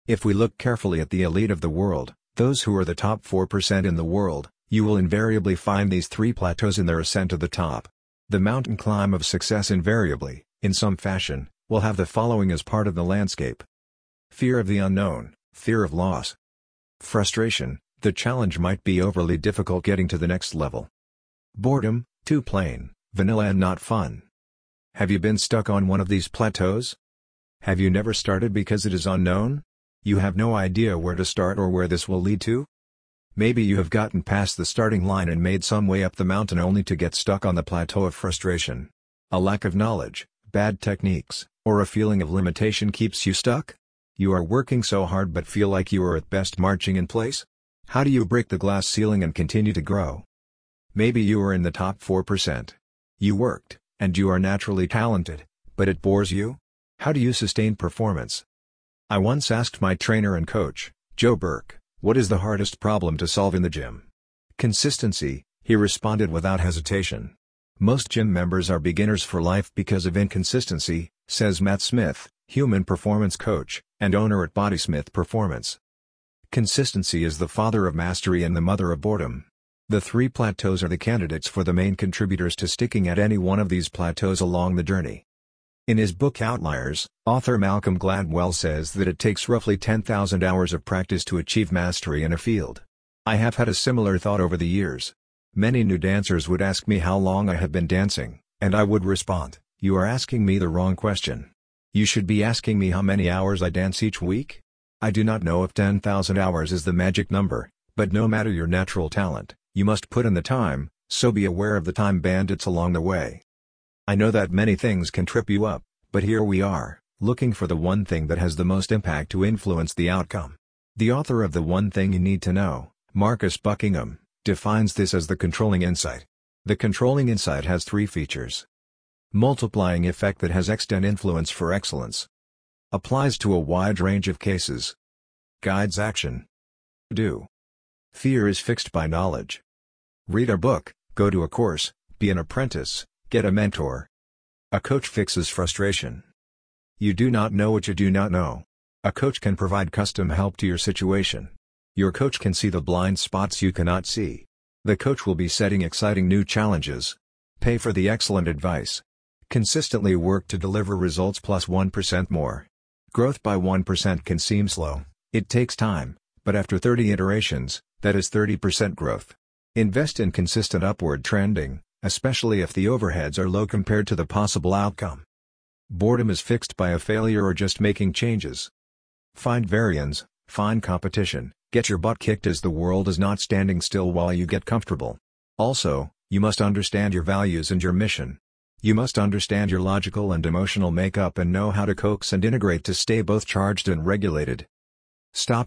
If we look carefully at the elite of the world, those who are the top 4% in the world, you will invariably find these three plateaus in their ascent to the top. The mountain climb of success invariably, in some fashion, will have the following as part of the landscape. Fear of the unknown, fear of loss. Frustration, the challenge might be overly difficult getting to the next level. Boredom, too plain, vanilla and not fun. Have you been stuck on one of these plateaus? Have you never started because it is unknown? You have no idea where to start or where this will lead to? Maybe you have gotten past the starting line and made some way up the mountain only to get stuck on the plateau of frustration. A lack of knowledge, bad techniques, or a feeling of limitation keeps you stuck? You are working so hard but feel like you are at best marching in place? How do you break the glass ceiling and continue to grow? Maybe you are in the top 4%. You worked, and you are naturally talented, but it bores you? How do you sustain performance? I once asked my trainer and coach, Joe Burke, what is the hardest problem to solve in the gym? Consistency, he responded without hesitation. Most gym members are beginners for life because of inconsistency, says Matt Smith, human performance coach, and owner at Bodysmith Performance. Consistency is the father of mastery and the mother of boredom. The three plateaus are the candidates for the main contributors to sticking at any one of these plateaus along the journey. In his book Outliers, author Malcolm Gladwell says that it takes roughly 10,000 hours of practice to achieve mastery in a field. I have had a similar thought over the years. Many new dancers would ask me how long I have been dancing, and I would respond, "You are asking me the wrong question. You should be asking me how many hours I dance each week." I do not know if 10,000 hours is the magic number, but no matter your natural talent, you must put in the time, so be aware of the time bandits along the way. I know that many things can trip you up, but here we are, looking for the one thing that has the most impact to influence the outcome. The author of The One Thing You Need to Know, Marcus Buckingham, defines this as the controlling insight. The controlling insight has three features. Multiplying effect that has extent influence for excellence. Applies to a wide range of cases. Guides action. Do. Fear is fixed by knowledge. Read a book, go to a course, be an apprentice, get a mentor. A coach fixes frustration. You do not know what you do not know. A coach can provide custom help to your situation. Your coach can see the blind spots you cannot see. The coach will be setting exciting new challenges. Pay for the excellent advice. Consistently work to deliver results plus 1% more. Growth by 1% can seem slow, it takes time, but after 30 iterations, that is 30% growth. Invest in consistent upward trending, especially if the overheads are low compared to the possible outcome. Boredom is fixed by a failure or just making changes. Find variance, find competition, get your butt kicked as the world is not standing still while you get comfortable. Also, you must understand your values and your mission. You must understand your logical and emotional makeup and know how to coax and integrate to stay both charged and regulated. Stop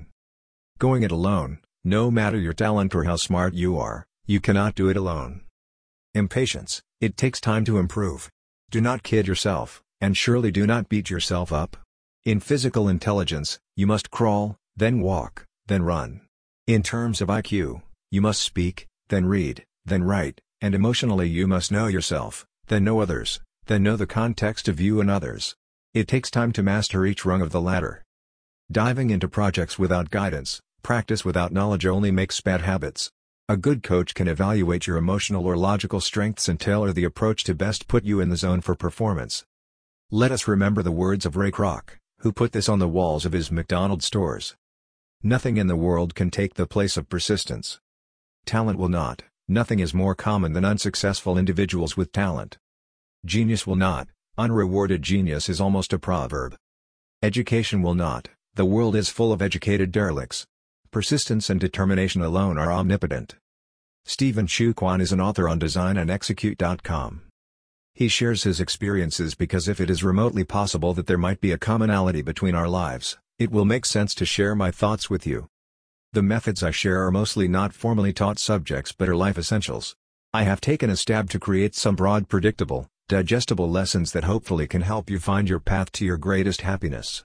going it alone. No matter your talent or how smart you are, you cannot do it alone. Impatience, it takes time to improve. Do not kid yourself, and surely do not beat yourself up. In physical intelligence, you must crawl, then walk, then run. In terms of IQ, you must speak, then read, then write, and emotionally you must know yourself, then know others, then know the context of you and others. It takes time to master each rung of the ladder. Diving into projects without guidance, practice without knowledge only makes bad habits. A good coach can evaluate your emotional or logical strengths and tailor the approach to best put you in the zone for performance. Let us remember the words of Ray Kroc, who put this on the walls of his McDonald's stores. Nothing in the world can take the place of persistence. Talent will not. Nothing is more common than unsuccessful individuals with talent. Genius will not. Unrewarded genius is almost a proverb. Education will not. The world is full of educated derelicts. Persistence and determination alone are omnipotent. Stephen Chu Kwan is an author on designandexecute.com. He shares his experiences because if it is remotely possible that there might be a commonality between our lives, it will make sense to share my thoughts with you. The methods I share are mostly not formally taught subjects but are life essentials. I have taken a stab to create some broad, predictable, digestible lessons that hopefully can help you find your path to your greatest happiness.